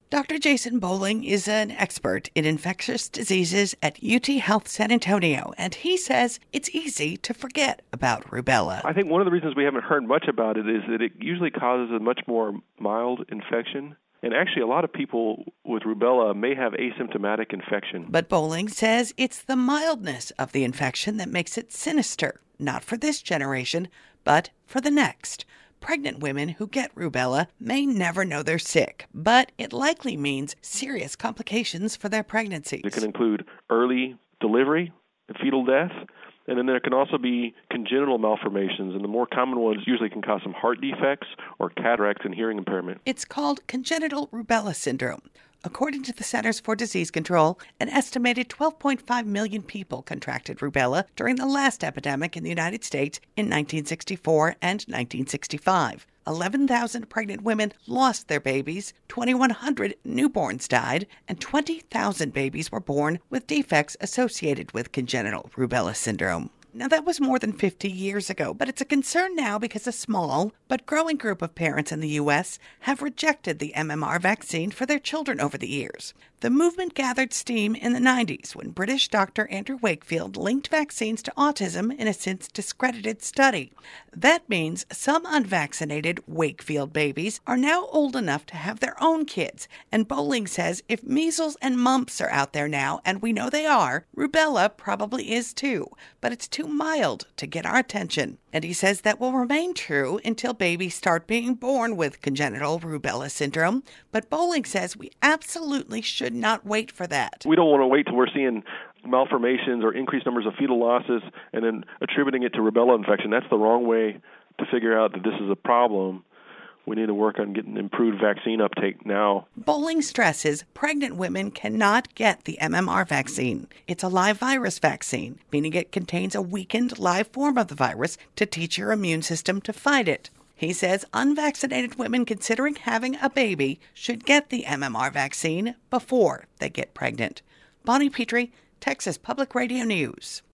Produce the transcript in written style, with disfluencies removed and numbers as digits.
Dr. Jason Bowling is an expert in infectious diseases at UT Health San Antonio, and he says it's easy to forget about rubella. I think one of the reasons we haven't heard much about it is that it usually causes a much more mild infection. And actually, a lot of people with rubella may have asymptomatic infection. But Bowling says it's the mildness of the infection that makes it sinister, not for this generation, but for the next. Pregnant women who get rubella may never know they're sick, but it likely means serious complications for their pregnancies. It can include early delivery, fetal death, and then there can also be congenital malformations, and the more common ones usually can cause some heart defects or cataracts and hearing impairment. It's called congenital rubella syndrome. According to the Centers for Disease Control, an estimated 12.5 million people contracted rubella during the last epidemic in the United States in 1964 and 1965. 11,000 pregnant women lost their babies, 2,100 newborns died, and 20,000 babies were born with defects associated with congenital rubella syndrome. Now, that was more than 50 years ago, but it's a concern now because a small but growing group of parents in the U.S. have rejected the MMR vaccine for their children over the years. The movement gathered steam in the 90s when British Dr. Andrew Wakefield linked vaccines to autism in a since discredited study. That means some unvaccinated Wakefield babies are now old enough to have their own kids, and Bowling says if measles and mumps are out there now, and we know they are, rubella probably is too, but it's too mild to get our attention. And he says that will remain true until babies start being born with congenital rubella syndrome. But Bowling says we absolutely should not wait for that. We don't want to wait till we're seeing malformations or increased numbers of fetal losses and then attributing it to rubella infection. That's the wrong way to figure out that this is a problem. We need to work on getting improved vaccine uptake now. Bowling stresses pregnant women cannot get the MMR vaccine. It's a live virus vaccine, meaning it contains a weakened live form of the virus to teach your immune system to fight it. He says unvaccinated women considering having a baby should get the MMR vaccine before they get pregnant. Bonnie Petrie, Texas Public Radio News.